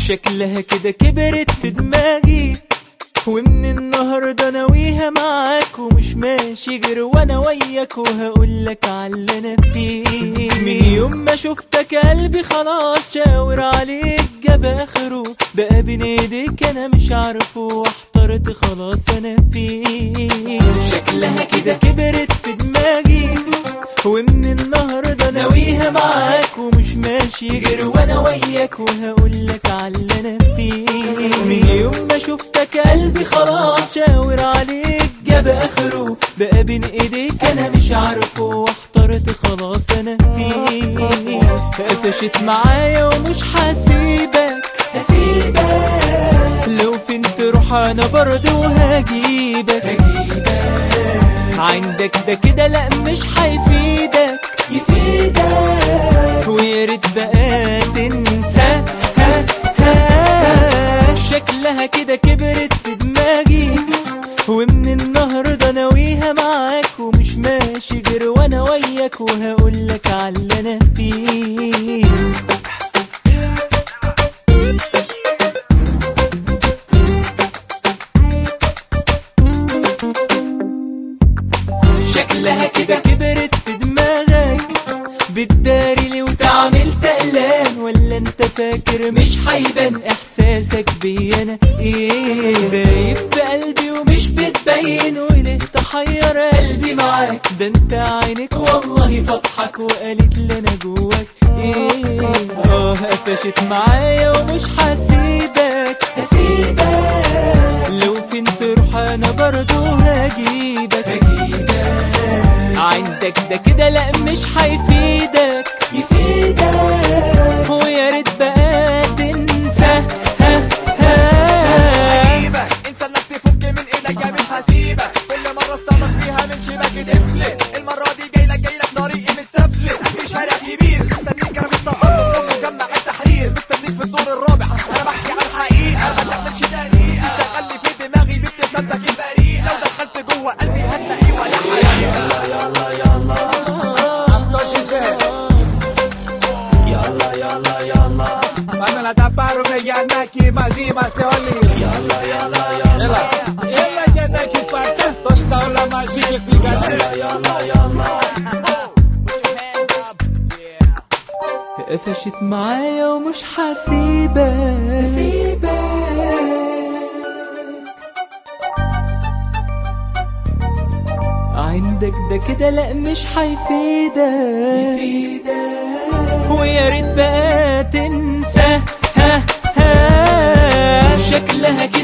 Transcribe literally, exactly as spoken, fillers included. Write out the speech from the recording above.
شكلها كده كبرت في دماغي، ومن النهاردة ناويها معاك ومش ماشي غير وانا وياك، وهقولك عاللي انا فيه. من يوم ما شفتك قلبي خلاص شاور عليك جاب اخره، بقى بين ايديك انا مش عارفه واحترت خلاص انا فيه. شكلها كده كبرت في دماغي، ومن النهاردة ناويها معاك ومش ماشي غير وانا وياك، وهقولك عاللي انا فيه. من يوم ما شفتك قلبي خلاص شاور عليك جاب اخره، بقى بين ايديك انا مش عارفه واحترت خلاص انا فيه. قفشت معايا ومش هسيبك هسيبك، لو فين تروح انا برضه هجيبك هجيبك. عندك ده كده لا مش هيفيدك يفيدك، وياريت بقى تنسى ها ها. شكلها كده كبرت في دماغي، ومن النهاردة ناويها معاك ومش ماشي غير وانا وياك، وهقولك عاللي انا فيه. شكلها كده كبرت في دماغك، بتداري لي وتعمل تقلان، ولا انت فاكر مش هيبان احساسك بي انا ايه؟ بايب في قلبي ومش بتبين، وليه تحير قلبي معاك؟ ده انت عينك والله فضحك وقالت لي انا جواك ايه. اه قفشت معايا ومش هسيبك هسيبك، لو فين تروح انا برضه هجيبك هجيبك. عندك ده كده لا مش هيفيدك يفيدك، وياريت بقى تنسى ها ها. هجيبك انسى انك تفك من ايدك يا مش هسيبك، كل مرة استعمل فيها من شباك تفلت، المرة دي جايلك جايلك طريقي متسفلت. في شارع كبير مستنيك انا في التقرب ومجمع التحرير، مستنيك في الدور الرابع انا بحكي عن حقيقة ما تعملش دقيقة. اشتغل لي في دماغي بابتسامتك البريئة، لو دخلت جوه قلبي هتلاقيه ولا حقيقة. يلا يلا Yalla yalla Πάμε να τα πάρουμε Γιαννάκη, μαζί είμαστε όλοι. Yalla yalla yalla Έλα, έλα Γιαννάκη πάρτε, δώσ' τα όλα μαζί και φύγανε. Yalla yalla قفشت معايا ومش هسيبك هسيبك. عندك ده كده لا مش هيفيدك يفيدك، وياريت بقى تنسى ها ها. شكلها كده